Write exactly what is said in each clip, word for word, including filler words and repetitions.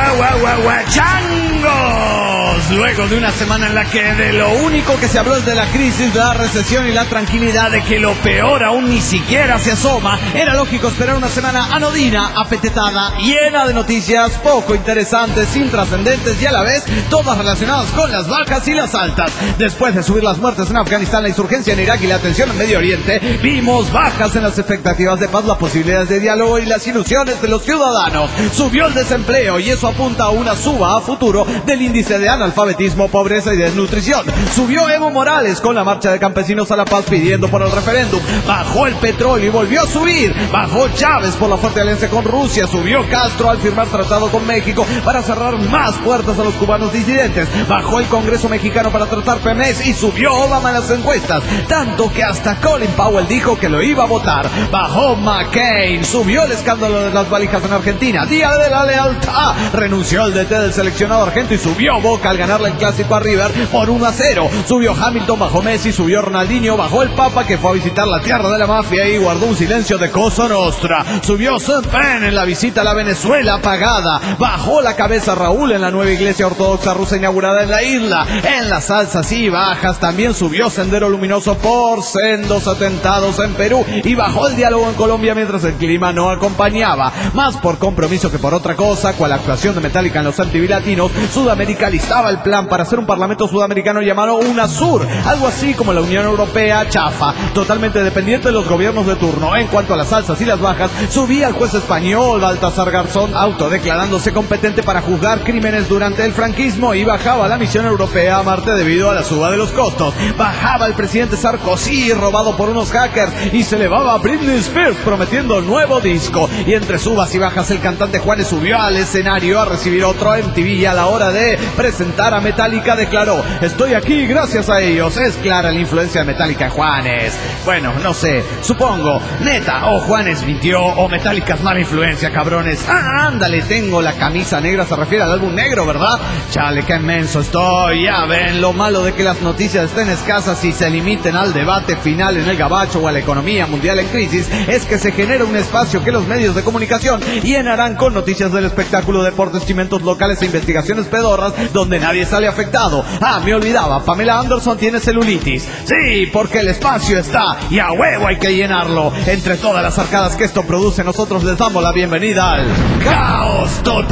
Changos, luego de una semana en la que de lo único que se habló es de la crisis, de la recesión y la tranquilidad de que lo peor aún ni siquiera se asoma, era lógico esperar una semana anodina, apetetada, llena de noticias poco interesantes, intrascendentes y a la vez todas relacionadas con las bajas y las altas. Después de subir las muertes en Afganistán, la insurgencia en Irak y la tensión en Medio Oriente, vimos bajas en las expectativas de paz, las posibilidades de diálogo y las ilusiones de los ciudadanos. Subió el desempleo y eso apunta a una suba a futuro del índice de analfabetismo, pobreza y desnutrición. Subió Evo Morales con la marcha de campesinos a la paz pidiendo por el referéndum. Bajó el petróleo y volvió a subir. Bajó Chávez por la fuerte alianza con Rusia. Subió Castro al firmar tratado con México para cerrar más puertas a los cubanos disidentes. Bajó el Congreso mexicano para tratar Pemex y subió Obama en las encuestas, tanto que hasta Colin Powell dijo que lo iba a votar. Bajó McCain. Subió el escándalo de las valijas en Argentina. Día de la lealtad. Renunció el D T del seleccionado argento y subió Boca al ganarle el clásico a River por uno a cero. Subió Hamilton, bajó Messi, subió Ronaldinho, bajó el Papa que fue a visitar la tierra de la mafia y guardó un silencio de Cosa Nostra. Subió Sean Penn en la visita a la Venezuela pagada. Bajó la cabeza Raúl en la nueva iglesia ortodoxa rusa inaugurada en la isla. En las alzas y bajas también subió Sendero Luminoso por sendos atentados en Perú y bajó el diálogo en Colombia mientras el clima no acompañaba. Más por compromiso que por otra cosa, cual actuación de Metallica en los M T V Latinos, Sudamérica listaba el plan para hacer un parlamento sudamericano llamado UNASUR, algo así como la Unión Europea chafa, totalmente dependiente de los gobiernos de turno. En cuanto a las alzas y las bajas, subía el juez español Baltasar Garzón, autodeclarándose competente para juzgar crímenes durante el franquismo, y bajaba la misión europea a Marte debido a la suba de los costos. Bajaba el presidente Sarkozy robado por unos hackers y se elevaba a Britney Spears prometiendo nuevo disco. Y entre subas y bajas el cantante Juanes subió al escenario a recibir otro M T V y a la hora de presentar a Metallica declaró: estoy aquí gracias a ellos. Es clara la influencia de Metallica en Juanes. Bueno, no sé, supongo, neta, o Juanes mintió o Metallica es mala influencia, cabrones. Ah, ándale, tengo la camisa negra, se refiere al álbum negro, ¿verdad? Chale, qué menso estoy. Ya ven, lo malo de que las noticias estén escasas y se limiten al debate final en el gabacho o a la economía mundial en crisis es que se genera un espacio que los medios de comunicación llenarán con noticias del espectáculo, deportes, chimentos locales e investigaciones pedorras donde nadie sale afectado. Ah, me olvidaba, Pamela Anderson tiene celulitis. Sí, porque el espacio está y a huevo hay que llenarlo. Entre todas las arcadas que esto produce, nosotros les damos la bienvenida al Caos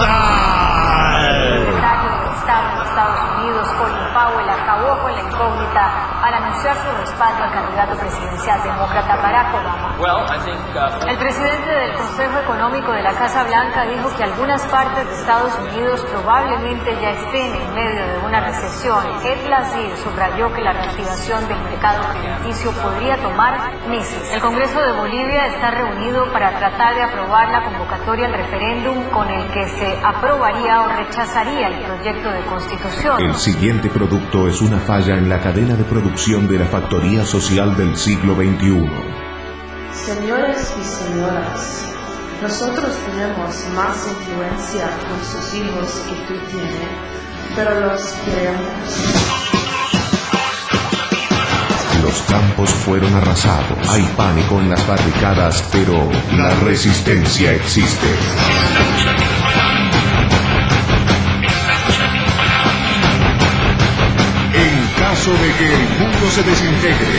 Total. El secretario de Estado de Estados Unidos, Colin Powell, acabó con la incógnita al anunciar su respaldo al candidato presidencial demócrata Barack Obama. Well, I think, uh... El presidente del Consejo Económico de la Casa Blanca dijo que algunas partes de Estados Unidos probablemente ya estén en medio de una recesión. Ed Lazier subrayó que la reactivación del mercado crediticio podría tomar meses. El Congreso de Bolivia está reunido para tratar de aprobar la convocatoria al referéndum con el que se aprobaría o rechazaría el proyecto de constitución. El siguiente producto es una falla en la cadena de producción de la factoría social del siglo veintiuno. Señores y señoras, nosotros tenemos más influencia con sus hijos que tú tienes, pero los queremos. Los campos fueron arrasados, hay pánico en las barricadas, pero la resistencia existe. En caso de que el mundo se desintegre,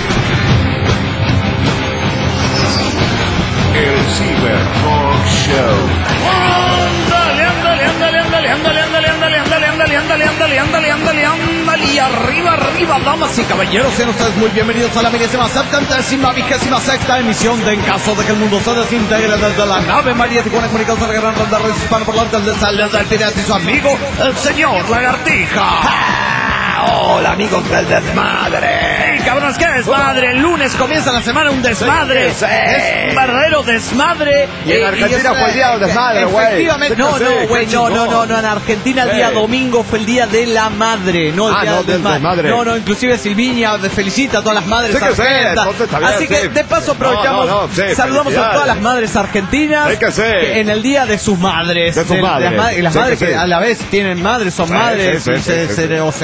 el Cyber Talk Show. Ándale, ándale, ándale, ándale, ándale, ándale, ándale, ándale, ándale, ándale, ándale, ándale, ándale, ándale, y arriba, arriba, damas y caballeros, sean ustedes muy bienvenidos a la milésima septentésima vigésima sexta emisión de En Caso de que el Mundo se Desintegre, desde la nave mariática comunicados a la gran ronda red hispano por antes de salir del pirata y su amigo, el señor Lagartija. Hola amigos del desmadre. Hey, cabrones, ¿qué desmadre? El lunes comienza la semana un desmadre. Sí, sí. Es un verdadero desmadre. Y en Argentina fue el día del desmadre, güey. Efectivamente. No, no, güey, no, no, no, no. En Argentina el día domingo fue el día de la madre, no el ah, día no, del desmadre. desmadre. No, no, inclusive Silviña felicita a todas las madres sí que argentinas. Sí, Así que sí. de paso aprovechamos, no, no, no, sí, saludamos a todas las madres argentinas sí que sí. que en el día de sus madres. De sus madres. Las, ma las sí madres que, que sí. a la vez tienen madres, son sí, madres, sí, sí, se, sí, se, sí. o serán madres.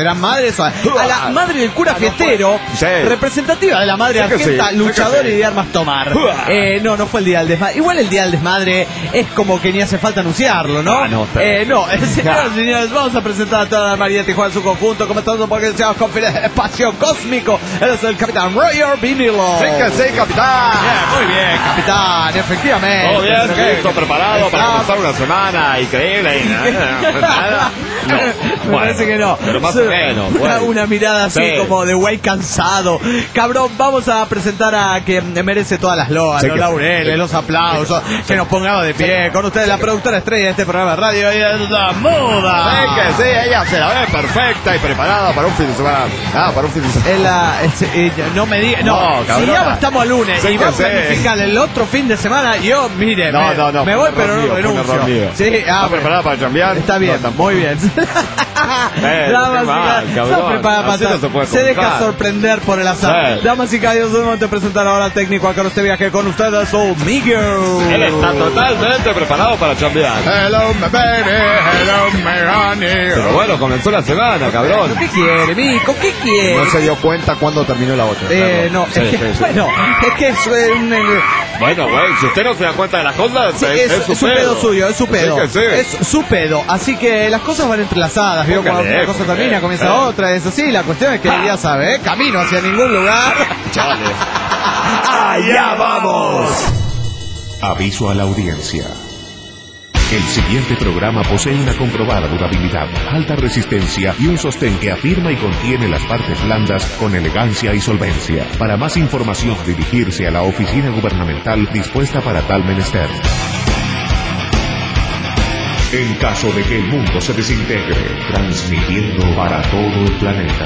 madre de Soda, a la madre del cura fiestero, Sí. representativa de la madre Sí que argenta, sí, luchador sí que sí. y de armas tomar. Eh, no, no fue el día del desmadre. Igual el día del desmadre es como que ni hace falta anunciarlo, ¿no? Ah, no, está eh, bien. no, señoras y señores, vamos a presentar a toda la María de Tijuana en su conjunto, comenzando porque deseamos confiar en el espacio cósmico. Él es el capitán Roger Vinilo. Sí que sí, capitán. Bien, muy bien, capitán, efectivamente. Todo bien, Ok. listo, preparado para Está- comenzar una semana increíble. y nada, nada. No, Me bueno, parece que no. Pero más Solo o menos. Una, bueno. una mirada así Sí. como de güey cansado. Cabrón, vamos a presentar a quien merece todas las loas, Sí los que- laureles, los aplausos. Que nos pongamos de pie. Con ustedes, la productora estrella de este programa de radio, ella es la moda. Sí que sí, ella se la ve perfecta y preparada para un fin de semana. Ah, para un fin de semana. Es la- es- eh, no me diga, no, No, si cabrona. ya estamos a lunes Sí y que vamos a sí. planificar el otro fin de semana, yo, mire, No, me, no, no. me fue voy un pero error no mío, fue un renuncio. error mío. Sí, ah, ¿Está bueno. preparada para cambiar? Está bien, No, tampoco. muy bien. Eh, Damas qué y mal, caballeros, cabrón. está preparada para Así no tal. se puede Se deja contar. sorprender por el azar. Sí. Damas y caballeros, debemos de presentar ahora al técnico a cargo de este viaje con ustedes, su Miguel. Él está totalmente preparado para chambear. Hello, my baby, hello, my honey. Pero bueno, comenzó la semana, cabrón. ¿Qué quiere, Mico? ¿Qué quiere? No se dio cuenta cuando terminó la otra. Eh, Perdón. no, Sí, es que, sí, sí. bueno, es que es un... eh, Bueno, güey, si usted no se da cuenta de las cosas, Sí, es, es, es su pedo suyo, es su pedo. Sí que sí. Es su pedo. Así que las cosas van entrelazadas. ¿Vio? Póngale, Cuando una cosa póngale. termina, comienza Eh. otra. Es así. La cuestión es que ya sabe, ¿eh? Camino hacia ningún lugar. Chale. ¡Allá vamos! Aviso a la audiencia. El siguiente programa posee una comprobada durabilidad, alta resistencia y un sostén que afirma y contiene las partes blandas con elegancia y solvencia. Para más información, dirigirse a la oficina gubernamental dispuesta para tal menester. En caso de que el mundo se desintegre, transmitiendo para todo el planeta.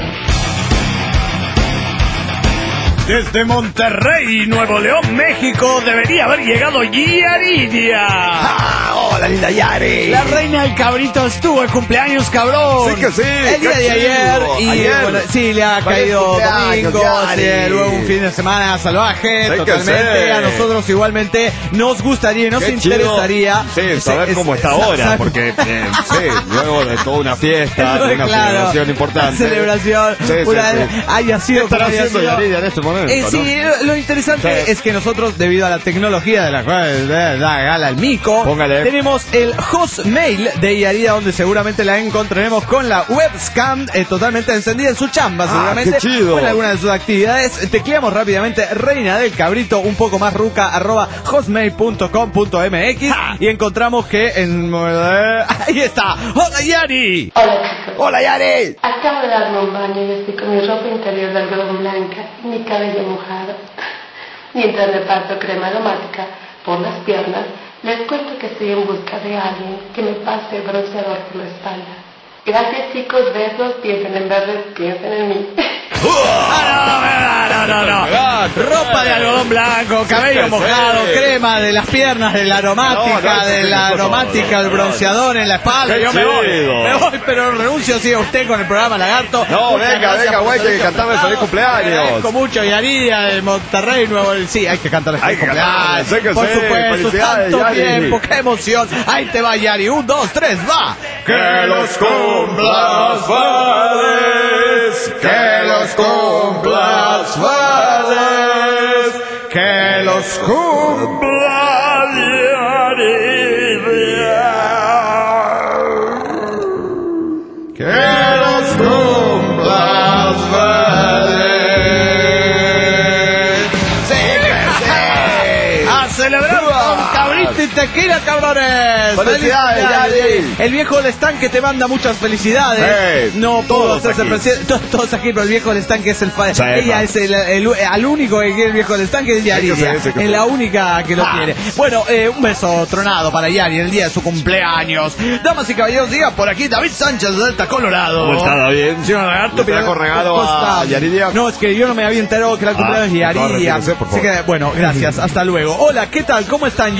Desde Monterrey, Nuevo León, México, debería haber llegado Yaridia. ¡Ah! ¡Hola, linda Yari! La reina del cabrito estuvo de cumpleaños, cabrón. Sí que sí, El día qué de ayer. chido. Y Ayer. bueno, sí, le ha Feliz caído cumpleaños, domingo. Yari. Sí, luego un fin de semana salvaje. Sí que totalmente. sí. A nosotros igualmente nos gustaría y nos Qué interesaría. chido. Sí, saber es- cómo está sa- ahora, sa- porque eh, sí, luego de toda una fiesta, de una Claro, celebración importante. una celebración, Sí, sí, una- sí. haya sido ¿Qué estará como haya haciendo sido. Yaridia en este momento? Eh, sí, ¿no? lo, lo interesante Sí. es que nosotros, debido a la tecnología de la cual da da gala al mico, Póngale. tenemos el Hostmail de Yarida, donde seguramente la encontraremos con la webcam eh, totalmente encendida en su chamba, Ah, seguramente. qué chido. O en alguna de sus actividades. Tecleamos rápidamente Reina del Cabrito, un poco más ruca, arroba hotmail punto com punto m x y encontramos que en... Ahí está. ¡Hola, Yari! Hola chicos, ¡Hola, Yari! acabo de darme un baño y estoy con mi ropa interior de algodón blanca y mi cabello mojado. Mientras me parto crema aromática por las piernas, les cuento que estoy en busca de alguien que me pase bronceador por la espalda. Gracias chicos, besos, piensen en verdes, piensen en mí. Ah, no, no, no, no. Ropa de algodón blanco, cabello Sí, mojado, sí. crema de las piernas, de la aromática, No, no, de sí, la sí, aromática, no, el bronceador en la espalda. Qué Yo me voy, chido. me voy, pero renuncio si usted con el programa Lagarto. No, Muchas venga, gracias venga, por güey, su que servicio cantarme prestado. feliz cumpleaños. Agradezco mucho, Yarida de Monterrey, Nuevo Sí, hay que cantar Hay feliz que cumpleaños. cantar, sé que Por sí, supuesto, felicidades, tanto Yari. tiempo, qué emoción. Ahí te va, Yari. Un, dos, tres, va. Que los cumplas feliz, que los cumplas feliz, que los cumplas Yaridia, que los cumplas feliz. Sí, sí. A celebrar con cabrito y tequila, cabrones. Felicidades, Yari. El viejo del estanque te manda muchas felicidades. Hey, no puedo todos hacerse aquí. presidente. Todos, todos aquí, pero el viejo del estanque es el fa- Sí, ella pa. es el, el- al único que quiere el viejo del estanque es Yari. Sí que sí, sí que Es sí. la única que lo Ah. quiere. Bueno, eh, un beso tronado para Yari en el día de su cumpleaños. Damas y caballeros, diga por aquí David Sánchez de Delta, Colorado. ¿Cómo está, David? Señor Lagarto, ¿Le pero- trajo regalo ¿cómo a está? Yaridia? No, es que yo no me había enterado que era el Ah, cumpleaños de por favor, Yaridia. retírese, por Así favor. que, bueno, gracias. Hasta luego. Hola, ¿qué tal? ¿Cómo están? Yo también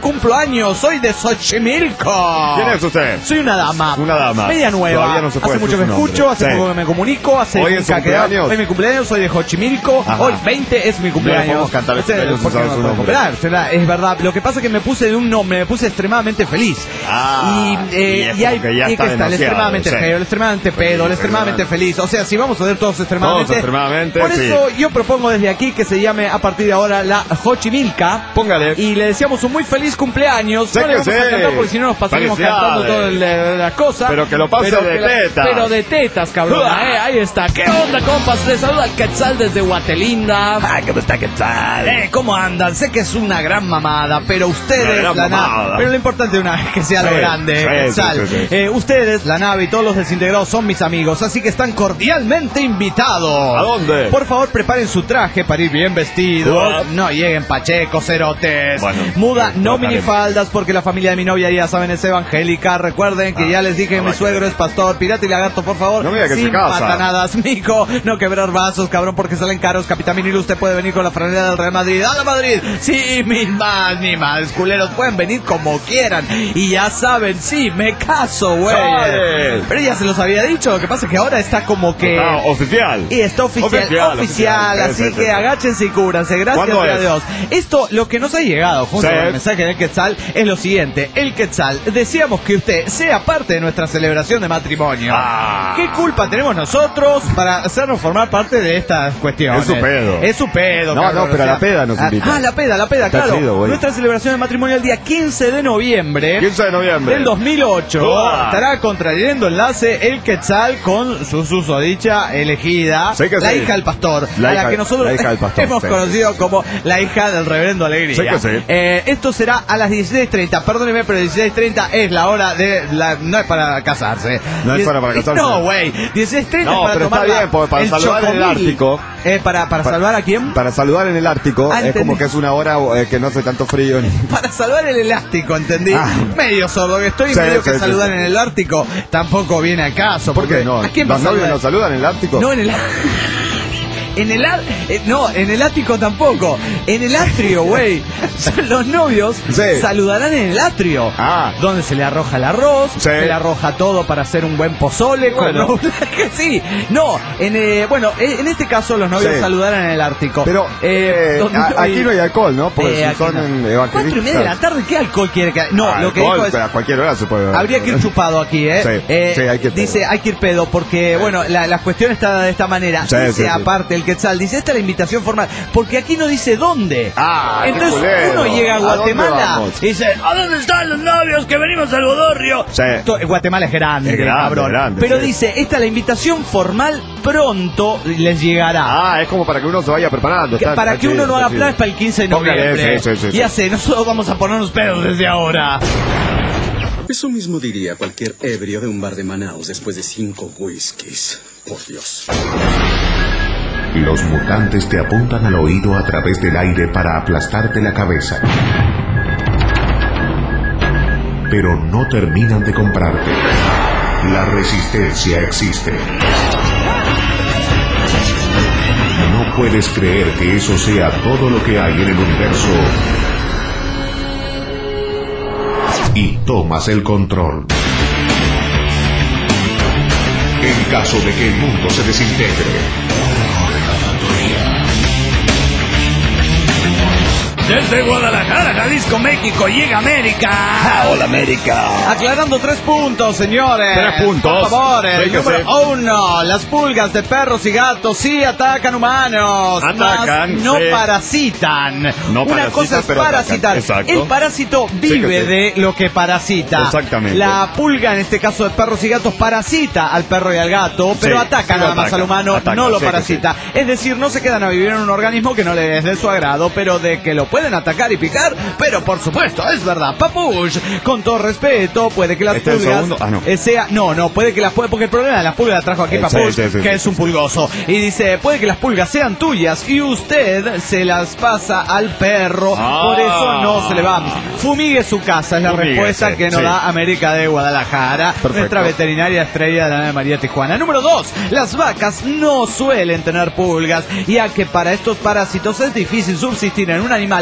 cumplo años, soy de Xochimilco. ¿Quién es usted? Soy una dama. Una dama. Media nueva. Todavía no se puede hace mucho decir que su nombre. escucho, hace Sí. poco que me comunico, hace Hoy es su nunca que- cumpleaños. Hoy es mi cumpleaños, soy de Xochimilco. Ajá. Hoy veinte es mi cumpleaños. No le podemos cantar el Este, cumpleaños sin porque saber no su puedo nombre. comprar, será- es verdad. Lo que pasa es que me puse de un nombre, me puse extremadamente feliz. Ah, y, eh, y es y hay como que ya y está que está el demasiado, extremadamente sí. feo, el extremadamente pedo, el extremadamente feliz. O sea, si vamos a ver todos extremadamente. Todos extremadamente, Por sí. eso yo propongo desde aquí que se llame a partir de ahora la Xochimilca. Póngale. Y le deseamos un muy feliz cumpleaños. Sé no le que vamos a sí. cantar porque si no nos pasaremos Felicidades. cantando todas las cosas. Pero que lo pase de que la- tetas. Pero de tetas, cabrón. Eh, ahí está. ¿Qué onda, compas? Les saluda el Quetzal desde Guatelinda. Ah, ¿cómo está Quetzal? Eh, ¿cómo andan? Sé que es una gran mamada, pero ustedes, Una gran la nave. mamada. Pero lo importante una vez que sea lo Sí, grande, sí, Quetzal. sí, sí, sí. Eh, ustedes, la nave y todos los desintegrados son mis amigos, así que están cordialmente invitados. ¿A dónde? Por favor, preparen su traje para ir bien vestidos. What? No lleguen pachecos, cerotes. Bueno, Muda, eh, no trataremos. minifaldas, porque la familia de mi novia ya saben es evangélica. Recuerden que Ah, ya les dije, no mi va a suegro querer. es pastor, pirata y lagarto, por favor. No me diga que sin se casa. patanadas, mico. No quebrar vasos, cabrón, porque salen caros. Capitán Vinilo, usted puede venir con la franela del Real Madrid. ¡A la Madrid! Sí, mis más, ni más, culeros, pueden venir como quieran. Y ya saben, sí, me caso, güey. Sale. Pero ya se los había dicho, lo que pasa es que ahora está como que... Ah, oficial. Y está oficial, oficial, Oficial, así oficial. Sí, sí, que sí. agáchense y cúbranse, gracias ¿Cuándo a es? Dios. Esto, lo que nos ha llegado junto Sí. con el mensaje del Quetzal es lo siguiente. El Quetzal, deseamos que usted sea parte de nuestra celebración de matrimonio. Ah. ¿Qué culpa tenemos nosotros para hacernos formar parte de estas cuestiones? Es su pedo. Es su pedo, No, cabrón, no, pero o sea, a la peda nos ah, invitan. Ah, la peda, la peda, Está claro. chido, güey. Nuestra celebración de matrimonio el día quince de noviembre. quince de noviembre. Del dos mil ocho Uah. estará contrayendo enlace el Quetzal con su susodicha elegida, Sí que la sí. hija del pastor, La a hija- la que nosotros la hija del pastor, hemos sí. conocido como la hija del reverendo Alegría. Sí que sí. Eh, esto será a las dieciséis treinta, perdóneme, pero dieciséis treinta es la hora de la, no es para casarse. No es Diez- para- para casarse. No, güey, dieciséis treinta No, es para pero está tomar la- bien, porque para el saludar en el chocomil. Ártico. Eh, para, para, Pa- salvar a quién? Para saludar en el Ártico Ah, es entendí. como que es una hora eh, que no hace tanto frío. ni- Para salvar el elástico, ¿entendí? Ah. Medio sordo que estoy, Sí, medio que sí, sí, saludar sí. en el Ártico tampoco viene al caso. ¿Por qué porque no? ¿A quién va a ¿Los novios saludar? nos saludan en el Ártico? No, en el... En el ar- eh, no, en el ático tampoco. En el atrio, güey. Los novios Sí. saludarán en el atrio. Ah. Donde se le arroja el arroz, Sí. se le arroja todo para hacer un buen pozole. Bueno. Con que sí. No, en, eh, bueno, eh, en este caso los novios Sí. saludarán en el Ártico. Pero Eh, eh, donde- a- aquí no hay alcohol, ¿no? Porque Eh, si aquí son no. en Cuatro y media de la evangelistas. tarde, ¿qué alcohol quiere que No, Ah, lo que alcohol, dijo es... pero a cualquier hora se puede beber. Habría que ir chupado aquí, ¿eh? Sí, Eh, sí, hay que ir pedo. dice, hay que ir pedo, porque, bueno, la, la cuestión está de esta manera. Sí, dice, sí, sí. aparte, el Quetzal, dice, esta es la invitación formal, porque aquí no dice dónde. Ah, qué Entonces culero. uno llega a ¿A dónde Guatemala vamos? y dice, ¿a dónde están los novios que venimos al bodorrio? Sí. To- Guatemala es grande, Es grande, cabrón. grande, Pero sí. dice, esta es la invitación formal, pronto les llegará. Ah, es como para que uno se vaya preparando. Que- está- para está que uno chido, no está haga chido. planes para el quince de Póngale, noviembre. sí, sí, sí, Ya sí. sé, nosotros vamos a ponernos pedos desde ahora. Eso mismo diría cualquier ebrio de un bar de Manaus después de cinco whiskies. Por Dios. Los mutantes te apuntan al oído a través del aire para aplastarte la cabeza. Pero no terminan de comprarte. La resistencia existe. No puedes creer que eso sea todo lo que hay en el universo. Y tomas el control. En caso de que el mundo se desintegre. Desde Guadalajara, Jalisco, México, llega América. Hola, América. Aclarando tres puntos, señores. Tres puntos. Por favor, el Sí que número sí. uno. Las pulgas de perros y gatos sí atacan humanos. Atacan, mas no sí. parasitan. No Una parasitan, cosa es pero parasitar. atacan. Exacto. El parásito que vive sí. de lo que parasita. Exactamente. La pulga, en este caso de perros y gatos, parasita al perro y al gato, pero Sí, ataca sí lo nada más ataca, al humano, ataca, no lo sí que parasita. Es decir, no se quedan a vivir en un organismo que no les es de su agrado, pero de que lo pueden atacar y picar, pero por supuesto, es verdad. Papush, con todo respeto, puede que las ¿Este es el pulgas segundo? Ah, no. eh, sea, no, no, puede que las pulgas, porque el problema de las pulgas la trajo aquí Eh, Papush, sí, sí, sí, que sí, es un pulgoso, y dice, puede que las pulgas sean tuyas y usted se las pasa al perro, Ah. por eso no se le van. Fumigue su casa, es la Fumíguese, respuesta que nos sí. da América de Guadalajara, Perfecto. nuestra veterinaria estrella de la nave María Tijuana. Número dos, las vacas no suelen tener pulgas, ya que para estos parásitos es difícil subsistir en un animal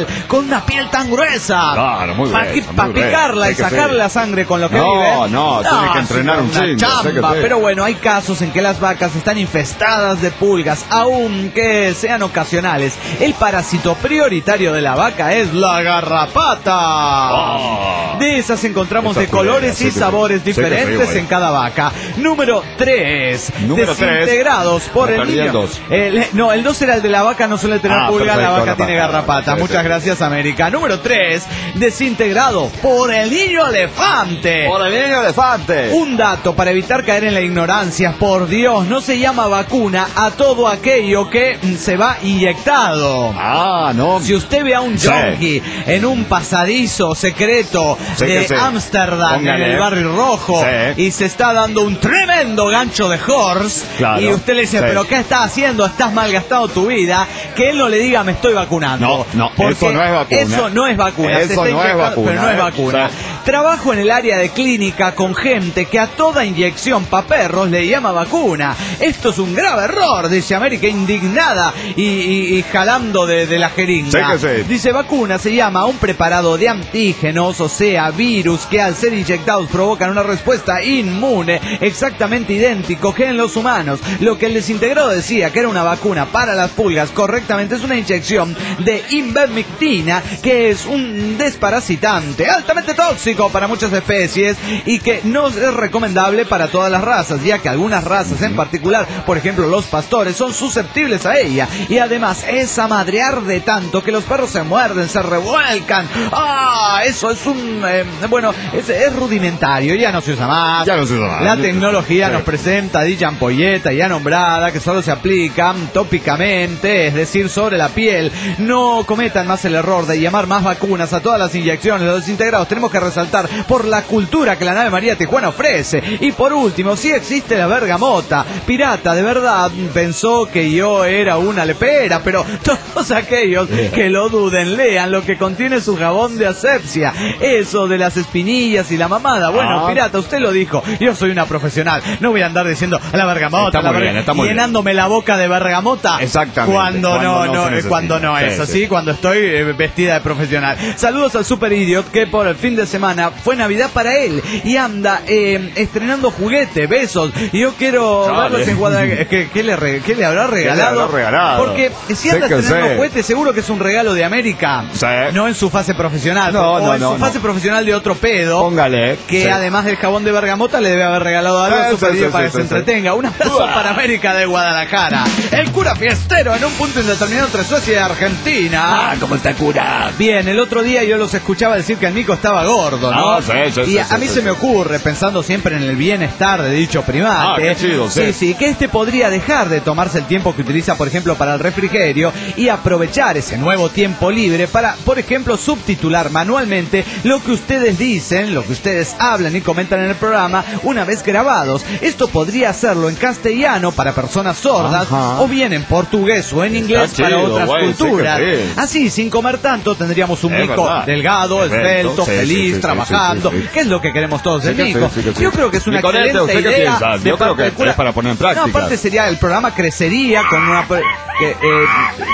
animal con una piel tan gruesa. Claro, muy Para gruesa, pa muy picarla gruesa. y sacarle la sangre con lo que No, vive. no, tiene que entrenar un una chingo, chamba. sé que sí. Pero bueno, hay casos en que las vacas están infestadas de pulgas, aunque sean ocasionales. El parásito prioritario de la vaca es la garrapata. Oh. De esas encontramos Esa de colores sí y que- sabores sí que diferentes sí, en cada vaca. Número tres. Número tres. Desintegrados por Me el perdí el niño. dos. El- no, el dos era el de la vaca, no suele tener Ah, pulga, la perfecto, vaca garrapata. tiene garrapata. Sí, Muchas sí. gracias, América. Número tres. Desintegrado por el niño elefante. Por el niño elefante. Un dato para evitar caer en la ignorancia, por Dios, no se llama vacuna a todo aquello que mm, se va inyectado. Ah, no. Si usted ve a un Sí. yonki en un pasadizo secreto Sí que de sí. Ámsterdam, en Póngale. el barrio rojo, Sí. y se está dando un tremendo gancho de horse, Claro. y usted le dice, Sí. pero ¿qué estás haciendo? Estás malgastado tu vida, que él no le diga me estoy vacunando. No, no, Porque eso no es vacuna. Eso no es vacuna. se Eso está no es inyectando, vacuna, pero no es ¿eh? vacuna. Sí. Trabajo en el área de clínica con gente que a toda inyección pa' perros le llama vacuna. Esto es un grave error, dice América indignada y, y- y jalando de, de la jeringa. Sí que sí. Dice vacuna se llama un preparado de antígenos, o sea, virus que al ser inyectados provocan una respuesta inmune exactamente idéntico que en los humanos. Lo que el desintegrado decía que era una vacuna para las pulgas correctamente es una inyección de ivermectina, que es un desparasitante altamente tóxico para muchas especies y que no es recomendable para todas las razas, ya que algunas razas en particular, por ejemplo los pastores, son susceptibles a ella, y además es a madrear de tanto que los perros se muerden, se revuelcan. Ah, eso es un eh, bueno, es, es rudimentario, ya no se usa más. Ya no se usa más. La tecnología Sí. nos presenta dicha ampolleta ya nombrada que solo se aplica tópicamente, es decir, sobre la piel. No cometan más el error de llamar más vacunas a todas las inyecciones. Los desintegrados tenemos que resaltar por la cultura que la nave María Tijuana ofrece. Y por último, sí existe la bergamota. Pirata, de verdad, pensó que yo era una lepera, pero todos aquellos que lo duden, lean lo que contiene su jabón de asepsia. Eso de las espinillas y la mamada. Bueno, Ah. pirata, usted lo dijo. Yo soy una profesional. No voy a andar diciendo la bergamota, Está la muy berga- bien, está muy bien. llenándome la boca de bergamota. Exactamente. Cuando, Cuando no, no no, se eh, necesita. cuando no es Sí, así, sí. cuando estoy eh, vestida de profesional. Saludos al Super Idiot, que por el fin de semana fue Navidad para él y anda eh, estrenando juguete. Besos. Y yo quiero Dale. verlos en Guadalajara. ¿Qué, qué le, re- qué le habrá regalado? habrá regalado? Porque si Sí anda que estrenando sé. juguete, seguro que es un regalo de América. Sí. No en su fase profesional. No, o no, en no, su no. fase profesional de otro pedo. Póngale. Que Sí. además del jabón de bergamota le debe haber regalado algo Sí, a Super sí, Idiot sí, para sí, que se sí. entretenga. Un abrazo Uah. para América de Guadalajara. El cura fiestero en un punto indeterminado entre Suecia y Argentina. Ah, ¿cómo está el cura? Bien, el otro día yo los escuchaba decir que el Nico estaba gordo, ¿no? Ah, sí, sí, y sí, a, sí, a mí sí, se sí. me ocurre, pensando siempre en el bienestar de dicho primate. Ah, qué chido, sí. Sí, sí, que este podría dejar de tomarse el tiempo que utiliza, por ejemplo, para el refrigerio y aprovechar ese nuevo tiempo libre para, por ejemplo, subtitular manualmente lo que ustedes dicen, lo que ustedes hablan y comentan en el programa una vez grabados. Esto podría hacerlo en castellano para personas sordas, Ajá. o bien en portugués o en inglés Está para chido, otras güey, sí que culturas. sí. Así, sin comer tanto, tendríamos un Es mico verdad. delgado, Esbelto, esbelto, sí, feliz, sí, sí, sí, trabajando, sí, sí, sí. que es lo que queremos todos del Sí que sí, mico. sí que sí. Yo creo que es una Nicolete, excelente ¿usted qué idea. piensa? de Yo creo parte que del cura. es para poner en práctica. No, aparte sería, el programa crecería con una... pre- Que, eh,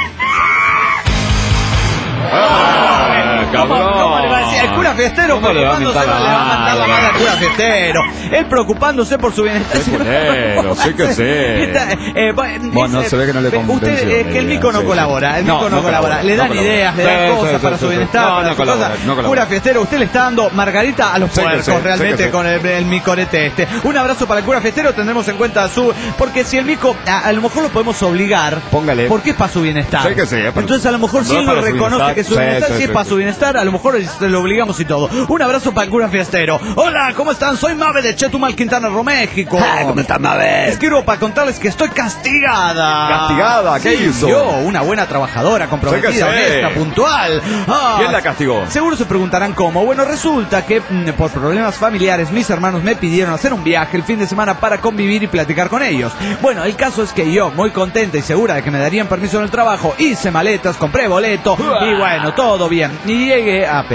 Ah, ¿Cómo, cabrón. cómo le va a decir? El cura fiestero ¿Cómo le va a preocupándose, mentar le la va a mandar la madre? madre al cura fiestero. Él preocupándose por su bienestar. Qué culero, sí que sí. Está, eh, bueno, Bueno, es, se ve que no le eh, convenció Usted, la es que el idea, mico no sí, colabora, sí. el No, mico no, no colabora. colabora, Le no dan colabora. ideas, le Sí, dan sí, cosas sí, para sí, su sí. bienestar, No, para no su colabora, cosa. no colabora. Cura fiestero, usted le está dando margarita a los Sí que puercos sí, sí realmente que sí. con el, el micorete este. Un abrazo para el cura fiestero, tendremos en cuenta su... Porque si el mico, a, a lo mejor lo podemos obligar. Póngale. Porque es para su bienestar. Sí que sí, es para- Entonces a lo mejor si No él para lo su reconoce bienestar. que es su Sí, bienestar, sí, si es sí, para sí. su bienestar, a lo mejor se lo obligamos y todo. Un abrazo para el cura fiestero. Hola, ¿cómo están? Soy Mabe de Chetumal, Quintana Roo, México. Ah, ¿cómo estás, Mabe? Escribo para contarles que estoy castigada. ¿Castigada? ¿Qué Sí, hizo? Yo, una buena trabajadora, comprometida, Sí que sí. honesta, puntual. Ah, ¿Quién la castigó? Seguro se preguntarán cómo. Bueno, resulta que mm, por problemas familiares mis hermanos me pidieron hacer un viaje el fin de semana para convivir y platicar con ellos. Bueno, el caso es que yo, muy contenta y segura de que me darían permiso en el trabajo, hice maletas, compré boleto y bueno, todo bien. Y llegué a pedir permiso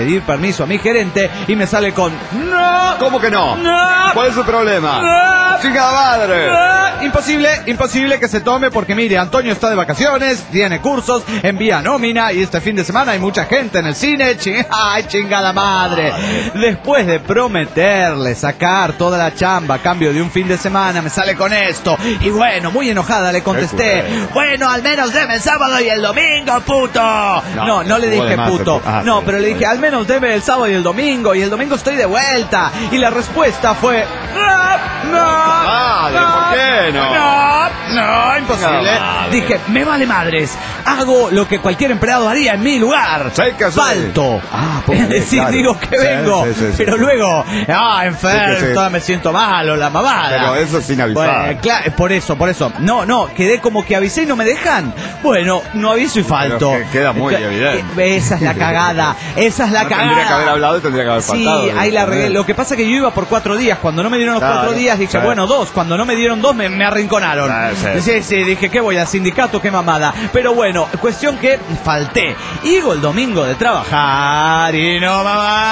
permiso a mi gerente y me sale con ¡no! ¿Cómo que no? ¡No! ¿Cuál es su problema? ¡No! ¡Chica madre! ¡No! Imposible, imposible que se tome porque mire, Antonio está de vacaciones, tiene cursos, envía nómina y este fin de semana hay mucha gente en el cine. Ching- ¡Ay, chingada madre! Después de prometerle sacar toda la chamba a cambio de un fin de semana, me sale con esto. Y bueno, muy enojada le contesté, bueno, al menos deme el sábado y el domingo, puto. No, no, no le dije puto. Ah, no, sí, pero le dije, al menos deme el sábado y el domingo. Y el domingo estoy de vuelta. Y la respuesta fue, no, no, Madre, ¿por qué no? No, no, imposible. No, Dije, me vale madres. Hago lo que cualquier empleado haría en mi lugar. Sí, que sí. Falto. Ah, es pues, decir, claro. digo que Sí, vengo. sí, sí, sí. Pero luego, ah, enfermo, Sí, que sí. me siento malo, la mamada. Pero eso sin avisar. Bueno, claro, por eso, por eso. No, no, quedé como que avisé y no me dejan. Bueno, no aviso y falto. Pero que queda muy Que- evidente. Esa es la cagada. Esa es la No cagada. tendría que haber hablado y tendría que haber Sí, faltado. ahí la regué. Lo que pasa es que yo iba por cuatro días. Cuando no me dieron los Claro, cuatro días, dije, claro. bueno, dos. Cuando no me dieron dos, me, me arrinconaron. Claro, sí. Sí, sí, dije, ¿qué voy al sindicato? Qué mamada. Pero bueno, cuestión que falté. Llego el domingo de trabajar y no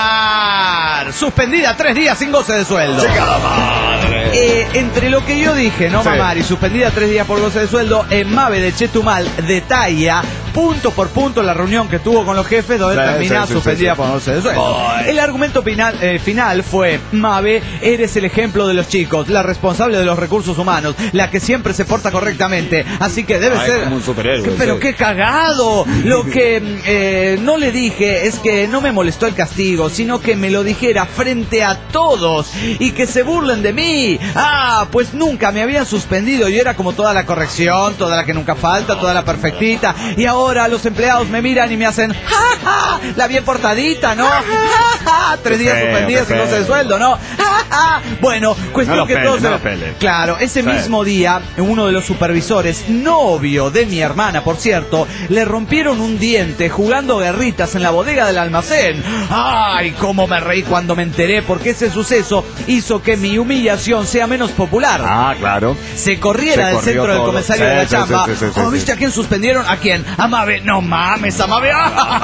mamar. Suspendida tres días sin goce de sueldo. ¡Chica madre! Eh, entre lo que yo dije, no Sí. mamar, y suspendida tres días por goce de sueldo, en Mave de Chetumal detalla punto por punto la reunión que tuvo con los jefes donde Sí, termina sí, sí, suspendida sí, sí. por goce de sueldo. Ay. El argumento final, eh, final fue, Mave, eres el ejemplo de los chicos, la responsable de los recursos humanos, la que siempre se porta correctamente, así que debe Ay, ser... como un superhéroe, Pero sí. qué cagado. Lo que eh, no le dije es que no me molestó el castigo, sino que me lo dijera frente a todos y que se burlen de mí. Ah, pues nunca me habían suspendido. Yo era como toda la corrección, toda la que nunca falta, toda la perfectita. Y ahora los empleados me miran y me hacen, ¡ja, ja! La bien portadita, ¿no? ¡Ja, ja! Tres días Qué feo, suspendidas qué sin goce de feo. sueldo, ¿no? ¡Ja, ja! Bueno, cuestión No lo que pele, todos... no lo pele. Claro, ese Sí. mismo día, uno de los supervisores, novio de mi hermana, por cierto, le rompieron un diente jugando guerritas en la bodega del almacén. ¡Ay, cómo me reí cuando me enteré! Porque ese suceso hizo que mi humillación sea menos popular. Ah, claro. Se corriera Se del corrió centro del todo. comisario Sí, de la sí, chamba. sí, sí, sí, Oh, sí. ¿viste a quién suspendieron? ¿A quién? A Mave. No mames, a Mave.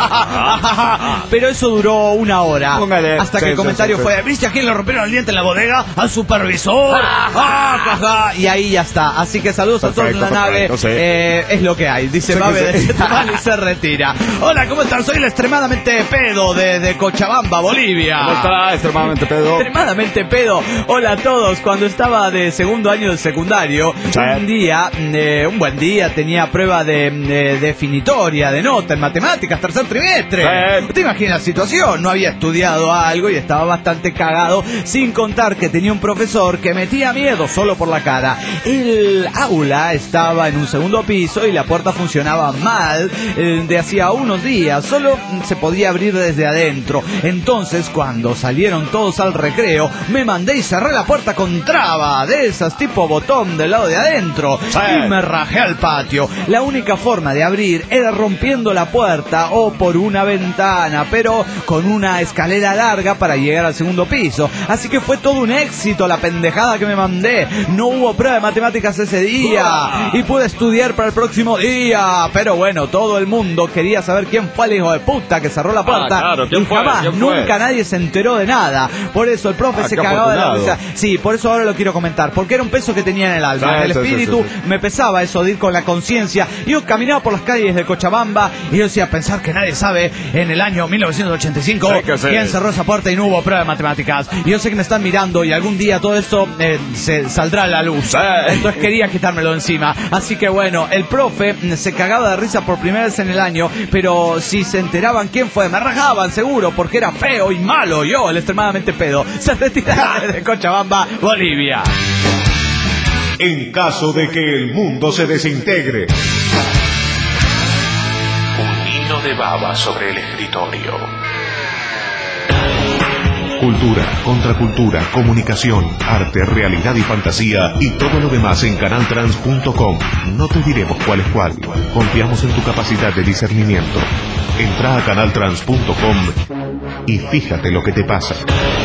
Pero eso duró una hora. Póngale. Hasta que Sí, el sí, comentario sí, sí. fue, ¿viste a quién le rompieron el diente en la bodega? Al supervisor. Ah, ja, ja. Y ahí ya está. Así que saludos a todos en la Perfecto, nave. perfecto, sí. Eh, es lo que hay. Dice Sí, Mave sí. de Chetumal y se retira. Hola, ¿cómo están? Soy el extremadamente pedo de, de Cochabamba, Bolivia. ¿Cómo está? Extremadamente pedo. Extremadamente pedo. Hola a todos. Cuando estaba de segundo año de secundario, Sí. un día, eh, un buen día, tenía prueba de eh, definitoria, de nota en matemáticas, tercer trimestre. Sí. ¿Te imaginas la situación? No había estudiado algo y estaba bastante cagado, sin contar que tenía un profesor que metía miedo solo por la cara. El aula estaba en un segundo piso y la puerta funcionaba mal eh, de hacía unos días. Solo se podía abrir desde adentro. Entonces, cuando salieron todos al recreo, me mandé y cerré la puerta con traba, de esas tipo botón del lado de adentro. Sí. Y me rajé al patio. La única forma de abrir era rompiendo la puerta o por una ventana, pero con una escalera larga para llegar al segundo piso. Así que fue todo un éxito la pendejada que me mandé. No hubo prueba de matemáticas ese día y pude estudiar para el próximo día. Pero bueno, todo el mundo quería saber quién fue el hijo de puta que cerró la puerta. Ah, claro, ¿quién y fue? jamás, ¿Quién fue? nunca nadie se enteró de nada. Por eso el profe Ah, se qué cagaba de la afortunado. risa. Sí, por eso ahora lo quiero comentar. Porque era un peso que tenía en el alma. Sí, En el sí, sí, espíritu sí, sí. me pesaba eso de ir con la conciencia. Yo caminaba por las calles de Cochabamba y yo decía, pensar que nadie sabe en el año mil novecientos ochenta y cinco Sí, que sí. quién cerró esa puerta y no hubo prueba de matemáticas. Y yo sé que me están mirando y algún día todo esto eh, se saldrá a la luz. Sí. Entonces quería quitármelo encima. Así que bueno, el profe se cagaba de risa por primera vez en el año, pero si se enteraban quién fue, me rajaban seguro porque era feo y malo. Yo, el extremadamente pedo, se retira de Cochabamba, Bolivia. En caso de que el mundo se desintegre. Un hilo de baba sobre el escritorio. Cultura, contracultura, comunicación, arte, realidad y fantasía y todo lo demás en canal trans punto com. No te diremos cuál es cuál. Confiamos en tu capacidad de discernimiento. Entra a canal trans punto com y fíjate lo que te pasa.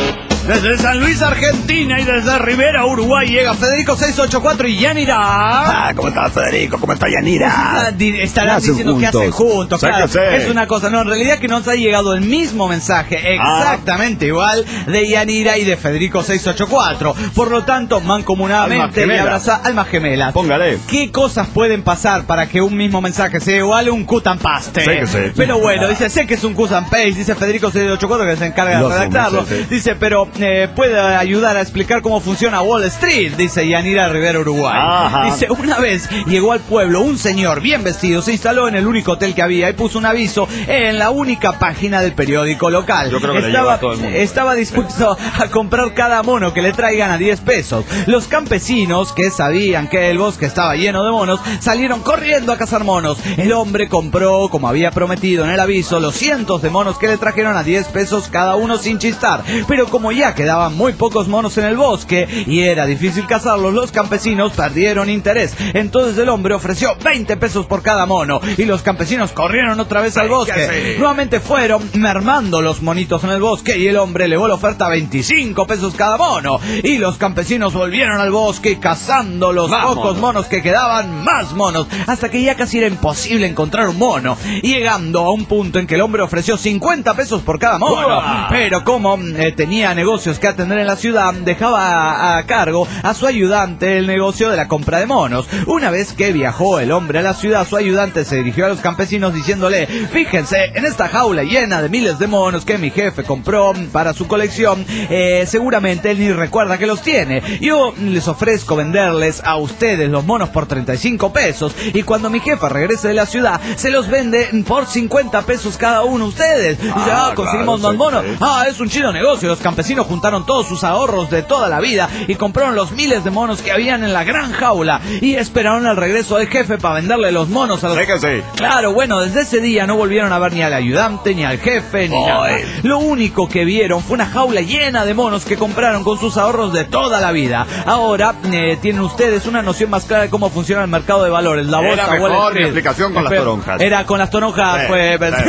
Desde San Luis, Argentina, y desde Rivera, Uruguay, llega Federico seiscientos ochenta y cuatro y Yanira. Ah, ¿cómo está Federico? ¿Cómo está Yanira? Estarán diciendo que hacen juntos, claro. Es una cosa, no, en realidad que nos ha llegado el mismo mensaje, exactamente ah. igual, de Yanira y de Federico seiscientos ochenta y cuatro. Por lo tanto, mancomunadamente le abraza almas gemelas. Póngale. ¿Qué cosas pueden pasar para que un mismo mensaje sea igual a un cut and paste? Sé que sé. Pero bueno, dice, sé que es un cut and paste, dice Federico seiscientos ochenta y cuatro, que se encarga de redactarlo. Sí, sí. Dice, pero eh, puede ayudar a explicar cómo funciona Wall Street, dice Yanira Rivera, Uruguay. Ajá. Dice, una vez llegó al pueblo un señor bien vestido, se instaló en el único hotel que había y puso un aviso en la única página del periódico local. Yo creo que estaba, le todo el mundo. estaba dispuesto a comprar cada mono que le traigan a diez pesos. Los campesinos, que sabían que el bosque estaba lleno de monos, salieron corriendo a cazar monos. El hombre compró, como había prometido en el aviso, los cientos de monos que le trajeron a diez pesos cada uno sin chistar. Pero como ya quedaban muy pocos monos en el bosque y era difícil cazarlos, los campesinos perdieron interés. Entonces el hombre ofreció veinte pesos por cada mono y los campesinos corrieron otra vez al bosque. Nuevamente fueron mermando los monitos en el bosque y el hombre elevó la oferta a veinticinco pesos cada mono. Y los campesinos volvieron al bosque cazando los más pocos monos. monos que quedaban, más monos, hasta que ya casi era imposible encontrar un mono, llegando a un punto en que el hombre ofreció cincuenta pesos por cada mono. ¡Uah! Pero como eh, tenía negocios que atender en la ciudad, dejaba a, a cargo a su ayudante el negocio de la compra de monos. Una vez que viajó el hombre a la ciudad, su ayudante se dirigió a los campesinos diciéndole: fíjense, en esta jaula llena de miles de monos que mi jefe compró para su colección, eh, seguramente él ni recuerda que los tiene. Yo les ofrezco venderles a ustedes los monos por treinta y cinco pesos y cuando mi jefe regrese de la ciudad se los vende por cincuenta pesos cada uno ustedes. Dice, ah, ah conseguimos claro, más monos. Sí. Ah, es un chido negocio. Los campesinos juntaron todos sus ahorros de toda la vida y compraron los miles de monos que habían en la gran jaula y esperaron el regreso del jefe para venderle los monos a los... Sí que sí. Claro, bueno, desde ese día no volvieron a ver ni al ayudante, ni al jefe, ni Oy. nada. Lo único que vieron fue una jaula llena de monos que compraron con sus ahorros de toda la vida. Ahora eh, tienen ustedes una noción más clara de cómo funciona el mercado de valores. La bolsa, Era mejor mi explicación con las toronjas. Era con las toronjas, sí, pues... Sí,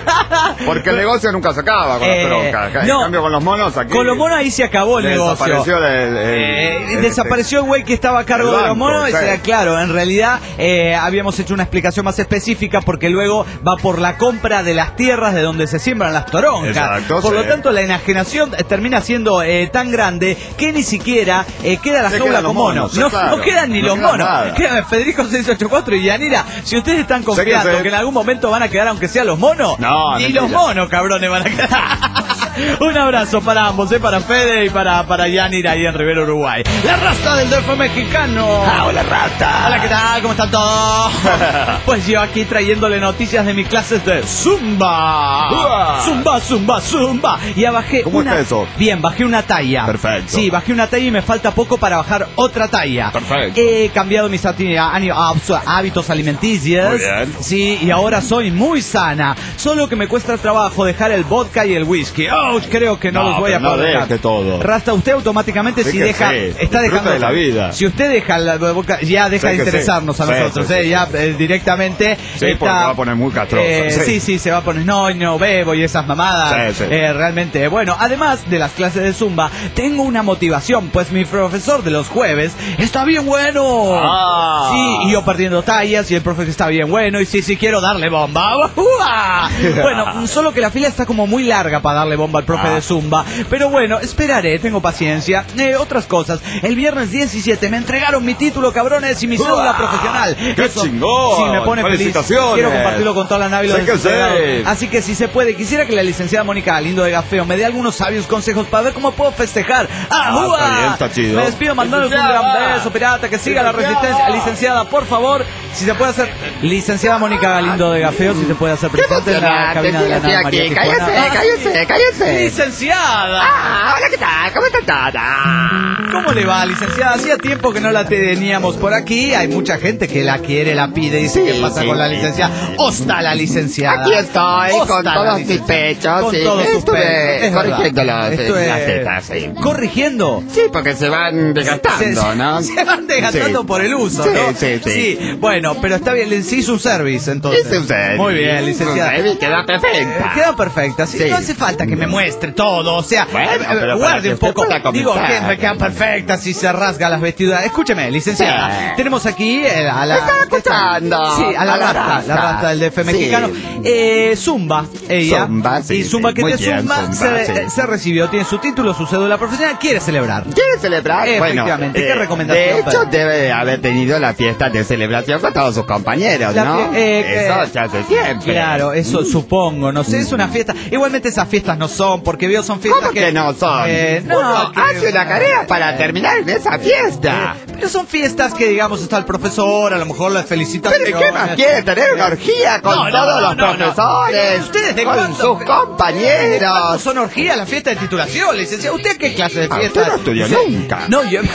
sí. Porque el negocio nunca se acaba con eh, las toronjas. No, en cambio con los monos aquí... Con los monos ahí se acabó el negocio. Desapareció el, el, eh, el, desapareció el güey que estaba a cargo el banco, de los monos. sí. Y será claro, en realidad eh, habíamos hecho una explicación más específica porque luego va por la compra de las tierras de donde se siembran las toronjas. Exacto, por sí. lo tanto, la enajenación termina siendo eh, tan grande que ni siquiera eh, queda la se jaula con monos. monos. Sí, No, claro. no quedan ni no los queda monos. Quedan Federico seiscientos ochenta y cuatro y Yanira. Si ustedes están confiando que, que en algún momento van a quedar aunque sean los monos, no, ni mentira. los monos, cabrones, van a quedar. Un abrazo para ambos, ¿eh? Para Fede y para, para Yanira ahí en Rivera, Uruguay. La raza del D F mexicano. Ah, hola, rata. Hola, ¿qué tal? ¿Cómo están todos? Pues yo aquí trayéndole noticias de mis clases de Zumba. Uh. Zumba, Zumba, Zumba. Ya bajé ¿Cómo una... está eso? Bien, bajé una talla. Perfecto. Sí, bajé una talla y me falta poco para bajar otra talla. Perfecto. He cambiado mis hábitos alimenticios. Muy bien. Sí, y ahora soy muy sana. Solo que me cuesta trabajo dejar el vodka y el whisky. Oh, creo que no, no los voy a no poder dejar. Deje todo. Rasta, usted automáticamente sí si deja, sí. está Disfruta dejando de la vida. Si usted deja la vodka, ya deja sí de interesarnos sí. a nosotros, sí, eh, sí, ya sí. eh, directamente. Sí, está, porque va a poner muy castroso. Eh, sí. sí, sí, se va a poner no, no bebo y esas mamadas. Sí, sí. Eh, realmente, bueno, además de las clases de Zumba, tengo una motivación, pues mi profesor de los jueves está bien bueno. Ah. Sí, y yo perdiendo tallas y el profe está bien bueno y sí, sí quiero darle bomba. Bueno, solo que la fila está como muy larga para darle bomba al profe ah. de Zumba, pero bueno, esperaré, tengo paciencia. Eh, otras cosas, el viernes diecisiete me entregaron mi título, cabrones, y mi cédula uh, profesional. ¡Qué Eso, chingón! Sí, me pone feliz. Quiero compartirlo con toda la nave. Sé que sé. Así que si se puede, quisiera que la licenciada Mónica Galindo de Gafeo me dé algunos sabios consejos para ver cómo puedo festejar. ¡Ah, ah está bien, está chido. Me despido mandándoles un gran beso, pirata, que siga la resistencia. Licenciada, por favor, si se puede hacer, licenciada Mónica Galindo de Gafeo, si se puede hacer presente en la cabina de la nave María Tijuana. Cállese, cállese, cállese. Licenciada. Ah, hola, ¿qué tal? ¿Cómo está? ¿Cómo le va, licenciada? Hacía tiempo que no la teníamos por aquí. Hay mucha gente que la quiere, la pide. Dice, sí, ¿qué pasa sí, con la licenciada? ¡Osta la licenciada! Aquí estoy, Osta con todos mis pechos. Con sí. todos sus pechos. Corrigiendo las, Estuve... las tetas, sí. ¿Corrigiendo? Sí, porque se van desgastando, se, ¿no? Se van desgastando sí. por el uso, sí, ¿no? Sí, sí, sí. Sí, bueno. Bueno, pero está bien, se hizo un service entonces. Hice un service. Muy bien, licenciada. Un service, queda perfecta. Eh, queda perfecta, sí, Sí. no hace falta que me muestre todo, o sea, Bueno, eh, pero para guarde que un usted poco, pueda digo, comentar. que queda perfecta si se rasga las vestiduras. Escúcheme, licenciada, Sí. tenemos aquí eh, a la... Estaba escuchando. Sí, a la A la rasta, rasta. la rasta del D F Sí. mexicano. Eh, Zumba, ella. Zumba, sí, y Zumba sí, que muy te bien, Zumba, Zumba, se, sí. eh, se recibió, tiene su título, su cédula profesional, quiere celebrar. ¿Quiere celebrar? Efectivamente, Bueno, ¿qué recomendación? De hecho, debe haber tenido la fiesta de celebración con todos sus compañeros, La ¿no? fie- eh, Eso eh, se hace siempre. Claro, eso Mm. supongo, no sé, es una fiesta. Igualmente esas fiestas no son, porque veo son fiestas ¿Cómo que no son? Eh, no, Uno que- hace una tarea para terminar en esa fiesta. Eh, pero son fiestas que, digamos, está el profesor, a lo mejor las felicitaciones. ¿Pero qué más quiere? ¿Tener una orgía con No, no, todos no, los no, no. profesores? ¿Ustedes de con cuándo? sus ¿De cuándo compañeros. son orgías la fiesta de titulación, licenciado? ¿Usted qué clase de Ah, fiesta? usted no estudió Sí. nunca. No, yo...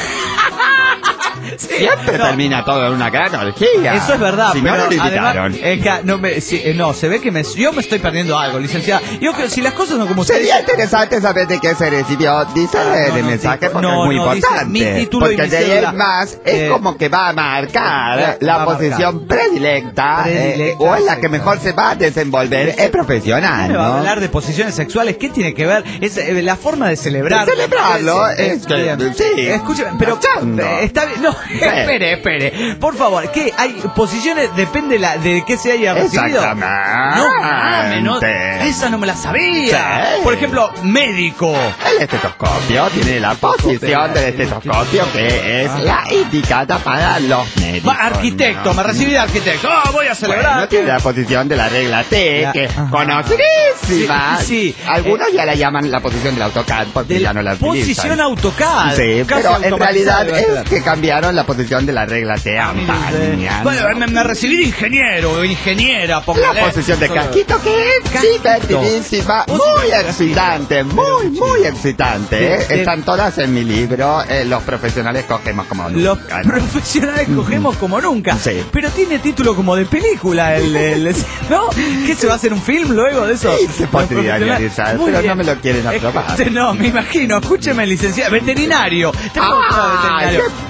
Sí, Siempre no. termina todo en una gran orgía. Eso es verdad, Si pero no, no lo invitaron. además, eh, que no, me, sí, eh, no, se ve que me, yo me estoy perdiendo algo, licenciada. Yo creo, si las cosas no como usted Sería dice- interesante saber de qué se recibió. Dice Ah, el no, no, mensaje dice- porque no, es muy no, dice importante. mi título y porque mi de ahí cédula. en más es Eh, como que va a marcar va la a marcar. posición predilecta, Predilecta, eh, o en la que exacto. mejor se va a desenvolver el profesional, me va a ¿no? hablar de posiciones sexuales, ¿qué tiene que ver? Es eh, la forma de celebrar. De celebrarlo, Eh, es que- bien. sí. Escúcheme, pero Cachando. eh, está bien. No, espere, espere. Por favor, ¿qué hay posiciones? Depende la, de qué se haya recibido. Exactamente. No, mames, no, esa no me la sabía. Sí. Por ejemplo, médico. El estetoscopio tiene la posición del estetoscopio que es la indicada para los médicos. Va, arquitecto, ¿no? me recibí de arquitecto. Oh, voy a celebrar. Bueno, tiene la posición de la regla T, La- que es ajá. conocidísima. Sí, sí. Algunos ya la llaman la posición del AutoCAD porque De ya no la utilizan. posición AutoCAD. Sí, Casi pero en realidad automatizada. es que cambiaron la posición de la regla T a Antaña. Bueno, me, me recibí de ingeniero o ingeniera. La póngale. posición de casquito que es Casquito. divertidísima, Vos muy sos excitante, muy, muy excitante. ¿eh? De- de- Están todas en mi libro, eh, los profesionales cogemos como Los nunca, ¿no? profesionales cogemos como nunca. Sí. Pero tiene título como de película, el, el- ¿no? ¿Qué se va a hacer un film luego de eso? Sí, se Los podría profesionales- realizar, Muy pero bien. no me lo quieren aprobar. Escuche, No, me imagino. Escúcheme, licenciado. Veterinario. ¿Te puedo ¡Ah! veterinario? ¡Qué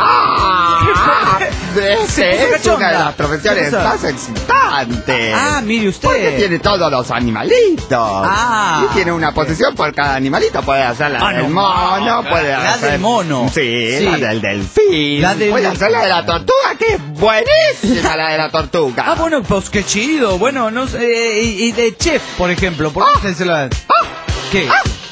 pa- Se Ese puso es cachonda. una de las profesiones ¿Qué pasa? más excitantes. Ah, mire usted. Porque tiene todos los animalitos. Ah. Y tiene una posición por cada animalito. Puede hacer la Ah, del no, mono, no, puede la hacer... del mono. Sí, Sí. la del delfín. La del puede delfín. hacer la de la tortuga, que es buenísima la de la tortuga. Ah, bueno, pues qué chido. Bueno, no sé. eh, y, y de chef, por ejemplo. ¿Por qué se lo ¿Qué?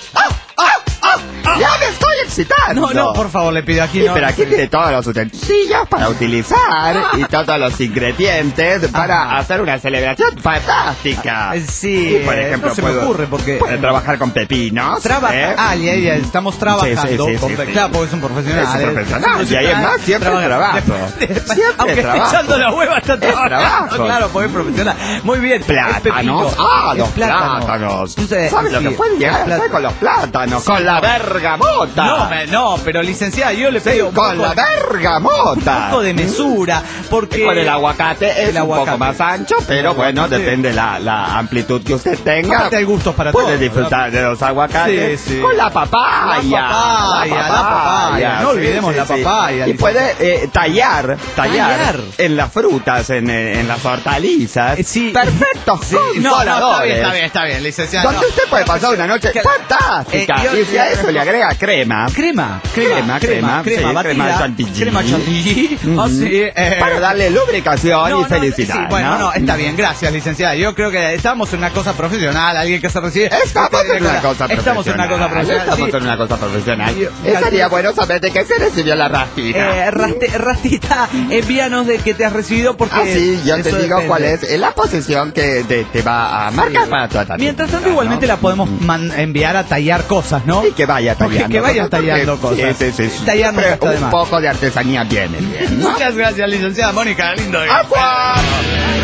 ¡Ya me estoy excitando! No, no, por favor, le pido aquí. Sí, no, pero aquí tiene todos los utensilios para utilizar y todos los ingredientes para Ajá. hacer una celebración fantástica. Eh, sí, Y, por ejemplo, no se me puedo- ocurre porque- puede trabajar con pepinos. Trabaja. ¿eh? Ah, ya, ya, estamos trabajando. Sí, sí, sí, con- sí, sí. Claro, porque es un profesional. Es un eh. profesional, y ahí es más, siempre Trabaja. trabajo. De- de- Siempre Aunque esté trabajo. echando la hueva, está Es trabajando. trabajo. Claro, porque es profesional. Muy bien. es Plátanos. Pepito. Ah, Es los plátano. plátanos. Entonces, ¿Sabes lo sí, que pueden llegar a hacer plátano. con los plátanos? Con la bergamota. No, me- no, pero licenciada, yo le Sí, pido un con poco, la bergamota. un poco de mesura, porque... Y con el aguacate es El un aguacate. poco más ancho, pero El bueno, aguacate. depende la, la amplitud que usted tenga. Aparte hay gustos para Puede todos, disfrutar de los aguacates Sí, sí. con la papaya. La papaya, la papaya. No olvidemos la papaya, Y licenciado. puede eh, tallar, tallar, Tallar. en las frutas, en, eh, en las hortalizas. Eh, sí. Perfectos Sí, no, no, está consoladores. bien, está bien, está bien, licenciada. Donde no. usted puede pasar una noche Que- fantástica. Eh, yo- y si a eso le agrega crema. Crema, crema, Crema, crema, crema, crema, sí, batida, crema de chantilly. crema chantilly, Ujú. ah, sí, eh, Para darle lubricación no, y no, felicidad. sí, bueno, no, está bien, gracias, licenciada. Yo creo que estamos en una cosa profesional, alguien que se recibe. Estamos usted en una dirá, cosa profesional. Estamos en una cosa profesional. Estamos sí. en una cosa profesional. Yo- Eh, Sería bueno saber de qué se recibió la rastita. Eh, Raste- Rastita, envíanos de que te has recibido porque... Ah, sí, yo te eso digo depende. cuál es eh, la posición que te, te va a marcar para tu tratamiento. Mientras tanto, igualmente ¿no? la podemos man- enviar a tallar cosas, ¿no? Y que vaya Porque tallando. que vaya cosas, tallando porque- cosas. Sí, sí, sí. Tallar nunca Siempre está de un más. poco de artesanía viene bien, ¿no? Muchas gracias, licenciada Mónica, lindo día. ¡Agua!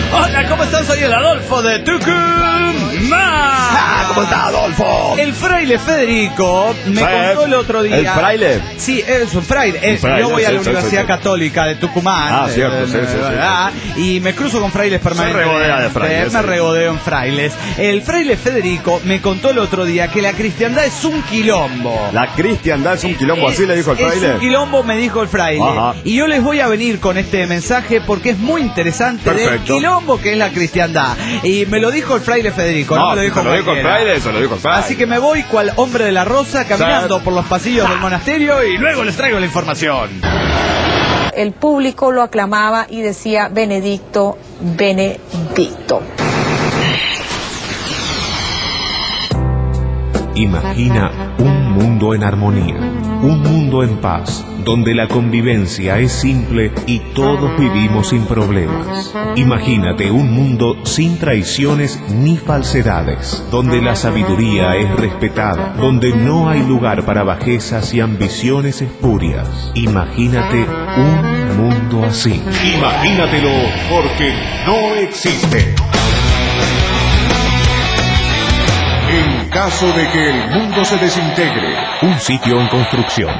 Hola, ¿cómo están? Soy el Adolfo de Tucumán. Ah, ¿cómo está, Adolfo? El fraile Federico me Sí. contó el otro día. ¿El fraile? Sí, es un fraile. Es- fraile, yo voy a sí, la sí, Universidad sí, sí. Católica de Tucumán. Ah, cierto, eh, sí, sí, sí, ¿verdad? Y me cruzo con frailes permanentemente. regodea de frailes, Me sí. regodeo en frailes. El fraile Federico me contó el otro día que la cristiandad es un quilombo. La cristiandad es un quilombo, Es- así le dijo el Es fraile. un quilombo, me dijo el fraile. Ajá. Y yo les voy a venir con este mensaje porque es muy interesante del Perfecto. quilombo que es la cristiandad. Y me lo dijo el fraile Federico, no, No, me lo si dijo se lo dijo el cualquiera. fraile, se lo dijo el fraile. Así que me voy cual hombre de la rosa caminando Sí. por los pasillos del monasterio y luego les traigo la información. El público lo aclamaba y decía Benedicto, Benedicto. Imagina un mundo en armonía, un mundo en paz, donde la convivencia es simple y todos vivimos sin problemas. Imagínate un mundo sin traiciones ni falsedades, donde la sabiduría es respetada, donde no hay lugar para bajezas y ambiciones espurias. Imagínate un mundo así. Imagínatelo porque no existe. En caso de que el mundo se desintegre, un sitio en construcción.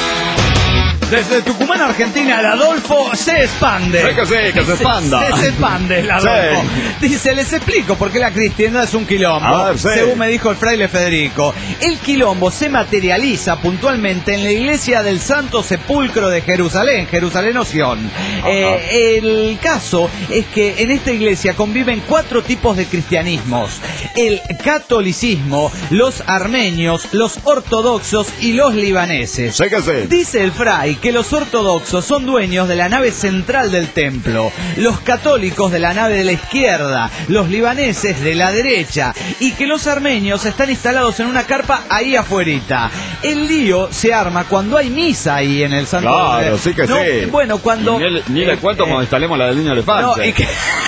Desde Tucumán, Argentina, el Adolfo se expande. Sí que sí, que se expanda. Se, se expande el Adolfo. Sí. Dice, les explico por qué la cristiandad es un quilombo. A ver, sí. Según me dijo el fraile Federico, el quilombo se materializa puntualmente en la iglesia del Santo Sepulcro de Jerusalén, Jerusalén o Sion. Eh, el caso es que en esta iglesia conviven cuatro tipos de cristianismos. El catolicismo, los armenios, los ortodoxos y los libaneses. Sí que sí. Dice el fray que los ortodoxos son dueños de la nave central del templo, los católicos de la nave de la izquierda, los libaneses de la derecha y que los armenios están instalados en una carpa ahí afuerita. El lío se arma cuando hay misa ahí en el santo. Claro, sí que No, sí. Bueno, cuando... Ni, ni le cuento cuando instalemos la del niño elefante. No, y que...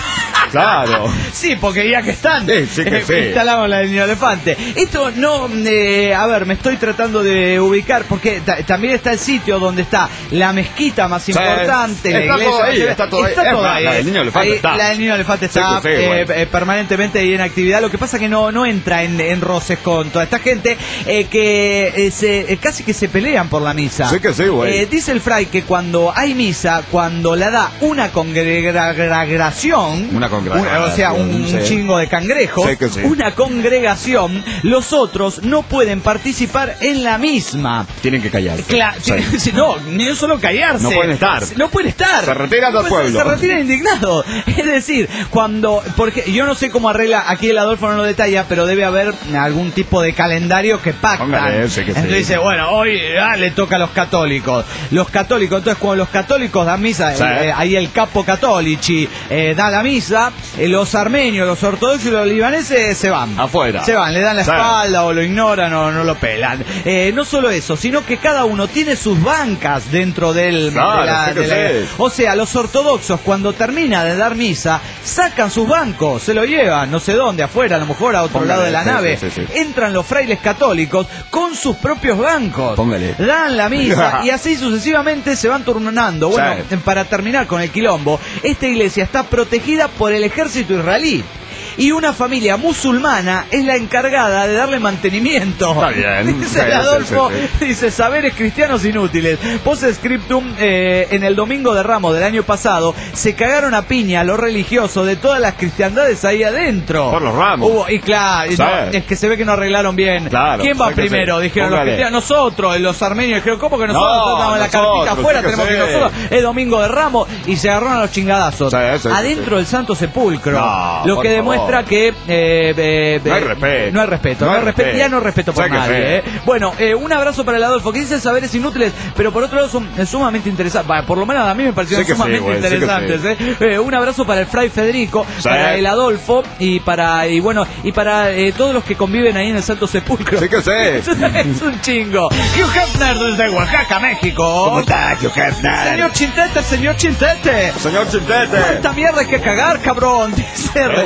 Claro. Sí, porque ya que están, Sí, sí que eh, sí. instalamos la del niño elefante. Esto no, eh, a ver, me estoy tratando de ubicar, porque ta- también está el sitio donde está la mezquita más Sí, importante, la está iglesia. todo ahí, más- está todo ahí. Está Es todo más, ahí. la del niño elefante Ahí, está. La del niño elefante Sí está que sí, eh, bueno. eh, permanentemente ahí en actividad. Lo que pasa que no, no entra en, en roces con toda esta gente eh, que eh, se, eh, casi que se pelean por la misa. Sí que sí, güey. Eh, dice el fray que cuando hay misa, cuando la da una congregación, Una congregación, o sea, un sí. chingo de cangrejos, Sí que sí. una congregación, los otros no pueden participar en la misma. Tienen que callarse. Claro, Sí. no, no solo callarse. No pueden estar. No pueden estar. Se retiran del Pues pueblo. Se retiran indignados. Es decir, cuando, porque yo no sé cómo arregla, aquí el Adolfo no lo detalla, pero debe haber algún tipo de calendario que pactan. Póngale, sí que sí. Entonces dice, bueno, hoy ah, le toca a los católicos. Los católicos, entonces cuando los católicos dan misa, Sí. eh, ahí el capo católici eh, da la misa, eh, los armenios, los ortodoxos y los libaneses se van. Afuera. Se van, le dan la Sí. espalda o lo ignoran o no lo pelan. Eh, no solo eso, sino que cada uno tiene sus bancas dentro del... Claro, de la- sí que de la- sí. O sea, los ortodoxos cuando termina de dar misa, sacan sus bancos, se lo llevan, no sé dónde, afuera, a lo mejor a otro Póngale, lado de la sí, nave. sí, sí, sí. Entran los frailes católicos con sus propios bancos. Póngale. Dan la misa y así sucesivamente se van turnando. Bueno, Sí. para terminar con el quilombo, esta iglesia está protegida por el ejército israelí. Y una familia musulmana es la encargada de darle mantenimiento. Está bien. Dice el Sí, Adolfo, sí, sí, dice, saberes cristianos inútiles. Post scriptum, eh, en el domingo de Ramos del año pasado, se cagaron a piña los religiosos de todas las cristiandades ahí adentro. Por los ramos. Hubo- y claro, y Sí. no, es que se ve que no arreglaron bien. Claro, ¿Quién va sí que primero? sí. Dijeron los Póngale. cristianos. Nosotros, los armenios. Dijeron, ¿cómo que nosotros? No, nosotros estamos en la nosotros, carpita afuera, sí que tenemos que ir sí. nosotros. Es domingo de Ramos y se agarraron a los chingadazos. Sí, sí, sí, adentro sí. del Santo Sepulcro. No, lo por que favor. demuestra que eh, eh, No hay eh, respeto. No hay respeto. No No hay hay respeto. respeto. Ya no hay respeto por Sí que nadie. sí. eh. Bueno, eh, un abrazo para el Adolfo, que dice saberes inútiles, pero por otro lado son eh, sumamente interesantes. Bah, por lo menos a mí me parecieron Sí que sí, sumamente güey, sí que interesantes. sí. eh. Eh, un abrazo para el Fray Federico, Sí. para el Adolfo y para y bueno y para eh, todos los que conviven ahí en el Santo Sepulcro. Sí que sí. es, es un chingo. Hugh Hefner desde Oaxaca, México. ¿Cómo está, Hugh Hefner? Señor Chintete, señor Chintete. Señor Chintete. ¿Cuánta mierda hay que cagar, cabrón? Dice R T. Bueno.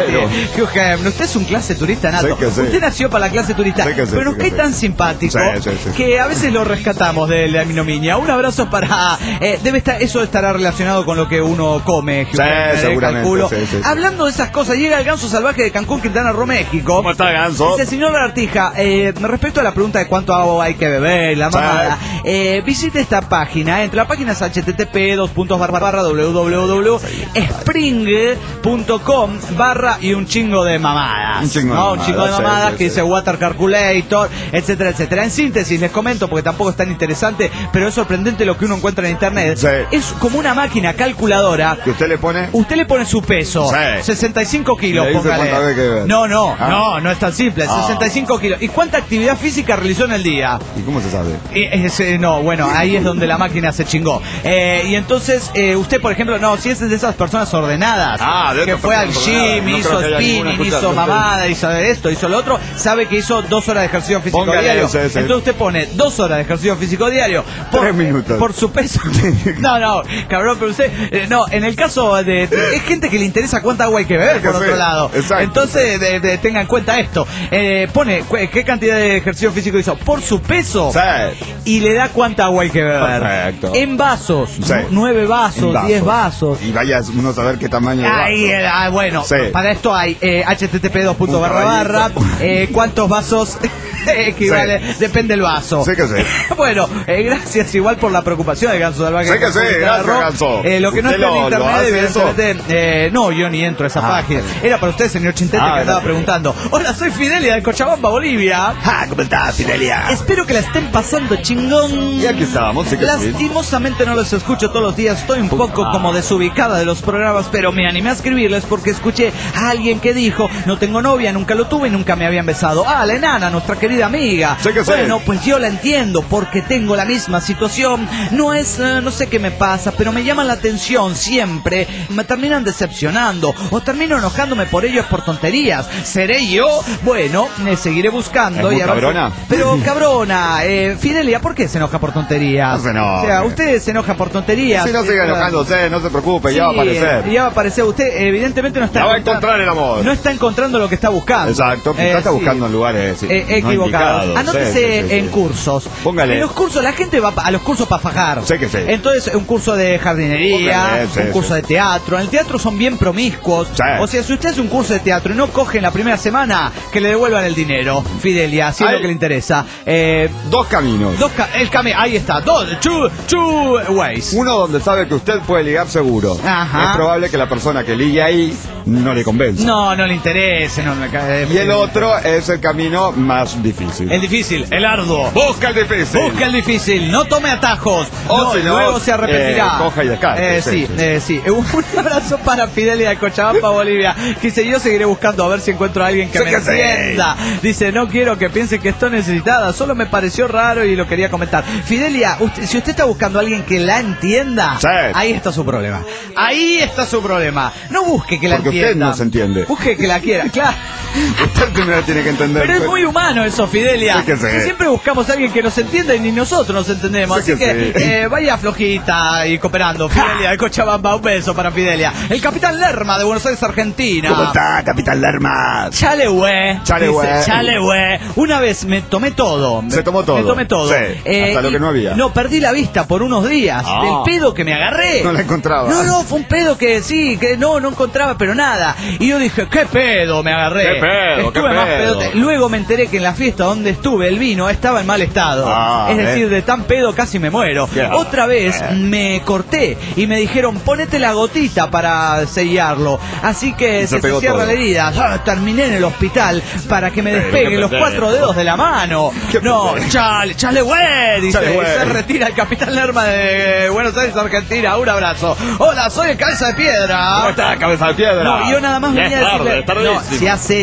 Hugh Hefner, usted es un clase turista nato. Sí que sí. Usted nació para la clase turista, Sí que sí, pero nos sí que cae sí. tan simpático Sí, sí, sí. que a veces lo rescatamos de la ignominia. Un abrazo para... Eh, debe estar, eso estará relacionado con lo que uno come, Hugh Sí, Hefner, eh, seguramente, calculo. sí, sí, sí. Hablando de esas cosas, llega el ganso salvaje de Cancún, Quintana Roo, México. ¿Cómo está, ganso? Dice, señor Lagartija, eh, respecto a la pregunta de cuánto agua hay que beber, la Sí. mamada, eh, visite esta página. Entre la página es http dos puntos barra barra www spring punto com barra y un chingo de mamadas. Un chingo de ¿no? mamadas, Un chingo de sí, mamadas sí, que sí. dice Water Calculator, etcétera, etcétera. En síntesis, les comento, porque tampoco es tan interesante, pero es sorprendente lo que uno encuentra en internet. Sí. Es como una máquina calculadora. ¿Que usted le pone? Usted le pone su peso, Sí. sesenta y cinco kilos, Le dice póngale. cuánta vez que beber. No, no, Ah. no, no es tan simple, Ah. sesenta y cinco kilos. ¿Y cuánta actividad física realizó en el día? ¿Y cómo se sabe? Eh, es, eh, no, bueno, ahí es donde la máquina se chingó. Eh, y entonces, eh, usted, por ejemplo, no, si es de esas personas ordenadas, Ah, de que otras fue al personas gym, ordenadas. No hizo creo que haya spinning, ninguna hizo escuchando. mamada, hizo esto, hizo lo otro, sabe que hizo dos horas de ejercicio físico Póngale diario. ese, ese. Entonces usted pone dos horas de ejercicio físico diario por, Tres minutos. por su peso. No, no, cabrón, pero usted, eh, no, en el caso de, de- es gente que le interesa cuánta agua hay que beber, Es que por otro sí, lado. exacto. Entonces, de- de- tenga en cuenta esto. Eh, pone cu- qué cantidad de ejercicio físico hizo por su peso Sí. y le da cuánta agua hay que beber. Perfecto. En vasos, Sí. nu- nueve vasos, En diez vasos. Y vaya uno a saber qué tamaño de Ahí, vaso. eh, ah, bueno, Sí. para esto hay eh, http dos punto Un barra barra caballito. eh, cuántos vasos equivale, Sí. depende del vaso. Sí que sí. Bueno, eh, gracias igual por la preocupación de Ganso Salvaje. Sí que sí, Quintana gracias, Roo. Ganso. Eh, lo que no ¿Usted está en lo- lo internet, hace evidentemente, eh, no, yo ni entro a esa Ah, página. está bien. Era para usted, señor Chintete, Ah, que andaba gracias. preguntando. Hola, soy Fidelia de Cochabamba, Bolivia. Ah, ¿cómo está, Fidelia? Espero que la estén pasando chingón. Y aquí estamos, sí que sí. Lastimosamente no los escucho todos los días, estoy un poco como desubicada de los programas, pero me animé a escribirles porque escuché a alguien que dijo, no tengo novia, nunca lo tuve y nunca me habían besado. Ah, la enana, nuestra querida amiga. Sí que sí. Bueno, pues yo la entiendo porque tengo la misma situación. No es, eh, no sé qué me pasa, pero me llaman la atención siempre. Me terminan decepcionando o termino enojándome por ellos por tonterías. ¿Seré yo? Bueno, me seguiré buscando. ¿Es muy y a ver- cabrona? Pero cabrona, eh, Fidelia, ¿por qué se enoja por tonterías? No se enoje. O sea, usted se enoja por tonterías. Si no siga Eh, enojándose, no se preocupe, sí, ya va a aparecer. Ya va a aparecer. Usted evidentemente no está Ya va a encontrando- encontrar el amor. No está encontrando lo que está buscando. Exacto, quizás Eh, está sí. buscando en lugares sí, Eh, no equivocados. indicados. Anótese Sí, sí, sí, en sí. cursos. Póngale. En los cursos, la gente va pa- a los cursos para fajar. Sí que sí. Entonces, un curso de jardinería, Póngale, sí, un curso sí. de teatro. En el teatro son bien promiscuos. Sí. O sea, si usted hace un curso de teatro y no coge en la primera semana, que le devuelvan el dinero. Fidelia, si es Ay. lo que le interesa. Eh, Dos caminos. dos ca- el cami- ahí está. Dos, two, two ways. Uno donde sabe que usted puede ligar seguro. Ajá. Es probable que la persona que ligue ahí no le convenza. No, no le interesa. No, me cae- Y el otro es el camino más difícil. El difícil, el arduo. Busca el difícil. Busca el difícil, no tome atajos. O no, si no, luego se arrepentirá. eh, coja y descarte, Eh, sí, sí, sí. eh, sí. Un abrazo para Fidelia de Cochabamba, Bolivia. Dice, yo seguiré buscando a ver si encuentro a alguien que Sí me que sí. entienda. Dice, no quiero que piense que estoy necesitada. Solo me pareció raro y lo quería comentar. Fidelia, usted- si usted está buscando a alguien que la entienda, Sí. ahí está su problema. Ahí está su problema. No busque que la Porque usted entienda. no se entiende. Busque que la quiera, claro. Usted primero tiene que entender. Pero es muy humano eso, Fidelia. Sí que sí. Si siempre buscamos a alguien que nos entienda y ni nosotros nos entendemos. Sí Así que que, sí. eh, vaya flojita y cooperando. Fidelia de Cochabamba, un beso para Fidelia. El capitán Lerma de Buenos Aires, Argentina. ¿Cómo está, Capitán Lerma? Chale, güey. Chale, Dice, güey. Chale, güey. Una vez me tomé todo. Se tomó todo. Me tomé todo. Eh, Sí, hasta lo y- que no había. No, perdí la vista por unos días. Ah. Del pedo que me agarré. No la encontraba. No, no, fue un pedo que sí, que no, no encontraba, pero nada. Y yo dije, ¿qué pedo me agarré? ¿Qué pedo, Estuve qué más pedo? pedote. Luego me enteré que en la fiesta donde estuve el vino estaba en mal estado. Ah, es decir, ¿ves? de tan pedo casi me muero. Qué Otra vez eh. me corté y me dijeron, ponete la gotita para sellarlo. Así que Y se se, pegó se cierra todo. la herida. Ah, terminé en el hospital para que me Eh, despeguen qué los pendejo. cuatro dedos de la mano. Qué No, pendejo. chale, chale, güey. Dice, Chale, güey. se retira el capitán Lerma de Buenos Aires, Argentina. Un abrazo. Hola, soy el Cabeza de Piedra. ¿Cómo está, Cabeza de Piedra? No, yo nada más Ya venía es a tarde, decirle. es tardísimo. No, ya sé,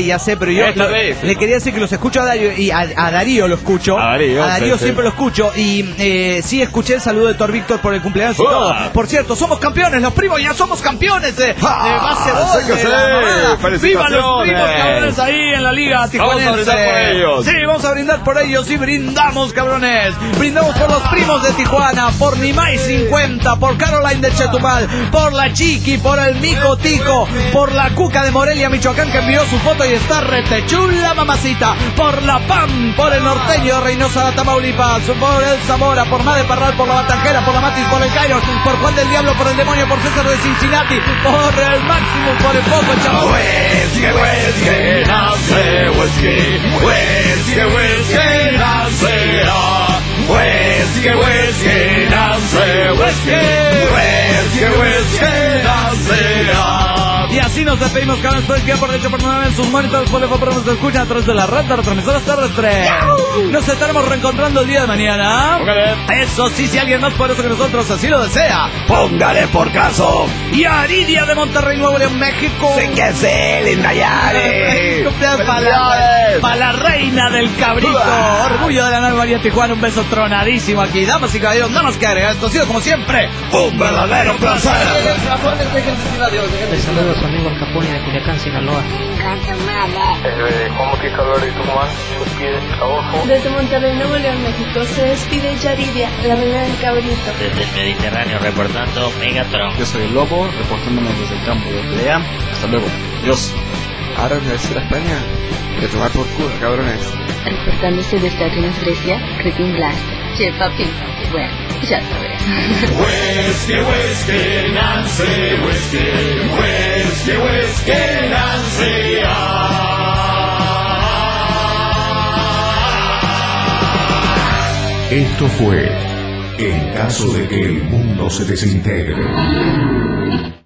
ya sé, pero yo lo, le quería decir que los escucho a Darío y a, a Darío lo escucho. A Darío, a Darío sí, siempre sí. lo escucho. Y eh, sí escuché el saludo de Thor Víctor por el cumpleaños y uh. todo. Por cierto, somos campeones, los primos ya somos campeones de, ah, de básquetbol. Sí, sí. ¡Viva los primos cabrones ahí en la liga tijuanense! Vamos a brindar por ellos. Sí, vamos a brindar por ellos y brindamos, cabrones. Brindamos por los primos de Tijuana, por Nimay cincuenta, por Caroline de Chetumal, por la Chiqui, por el Mico Tico, por la Cuca de Morelia, Michoacán, que envió su foto y está retechula, mamacita, por la P A M, por el norteño de Reynosa, Tamaulipas, por el Zamora, por Made Parral, por la Batanquera, por la Matis, por el Cairo, por Juan del Diablo, por el Demonio, por César de Cincinnati, por el Máximo, por el Poco, el Chaval. Whisky, whisky, nace whisky, whisky, whisky, nace ah. Whisky, whisky, nace whisky, whisky, whisky, nace ah. Y así nos despedimos, cabrones, por el día, por hecho, por nueve en sus monitores, por el por nos escuchan a través de la red de retransmisoras terrestres. Nos estaremos reencontrando el día de mañana. Póngale. Eso sí, si alguien más poderoso que nosotros así lo desea, póngale por caso. Y Aridia de Monterrey, Nuevo León, México. Sí que sí, linda Yari. Para la, pa la reina del cabrito. Uh. Orgullo de la Nueva María Tijuana, un beso tronadísimo aquí. Damas y caballeros, nada más que agregar. Esto ha sido como siempre un verdadero placer. Saludos amigos Caponi de Culiacán, Sinaloa. Eh, ¿Cómo que calor y Tucumán? Pues pide trabajo. Desde Monterrey, Nuevo León, México, se despide Yaridia, la reina del cabrito. Desde el Mediterráneo, reportando Megatron. Yo soy el Lobo, reportándome desde el campo de pelea. Hasta luego. Dios. Ahora me decir España. Que tomar por culo, cabrones. Reportándose desde Atenas, Grecia, Cretin Blast. Che, papi. Bueno, ya sabes. Whisky, whisky, Nancy, whisky, whisky, whisky, Nancy, ah. Esto fue En caso de que el mundo se desintegre.